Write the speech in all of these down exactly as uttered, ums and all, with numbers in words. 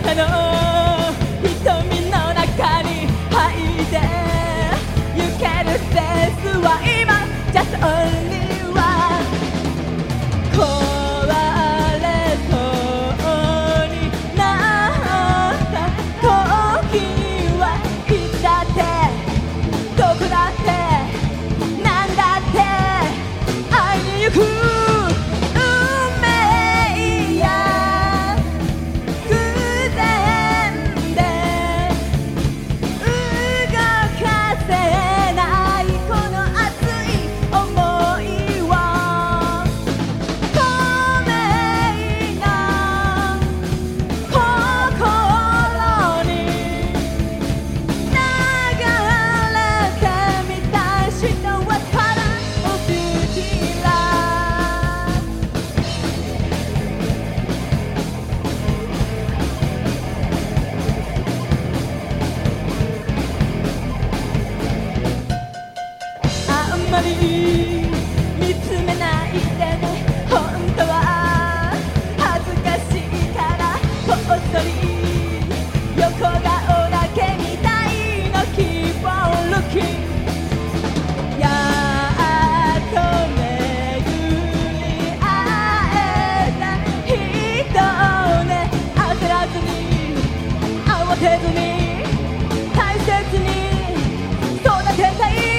たの瞳の中に入ってゆけるスペースは今 Just only one 壊れそうになった時はいつだってどこだってなんだって会いに行くあんまり見つめないでね本当は恥ずかしいからこっそり横顔だけ見たいの Keep on looking やっと巡り会えた人をね焦らずに慌てずに大切に育てたい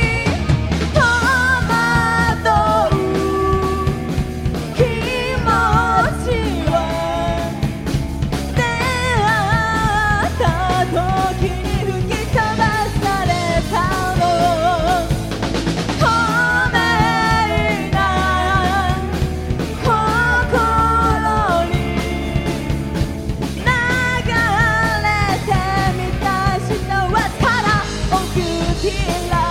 He